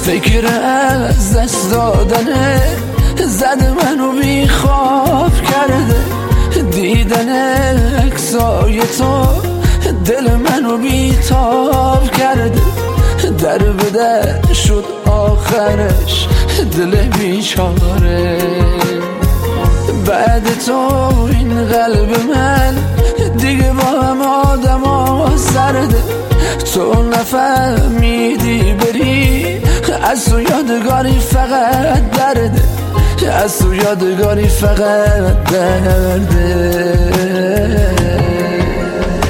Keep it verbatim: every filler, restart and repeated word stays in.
فکر از دست دادنه زده منو بی خواب کرده، دیدن اکسای تو دل منو بی تاب کرده، در به در شد آخرش دل بیچاره. بعد تو این قلب من دیگه با هم آدم ها سرده، تو نفهمیدی بری از تو یادگاری فقط درده، از تو یادگاری فقط درده.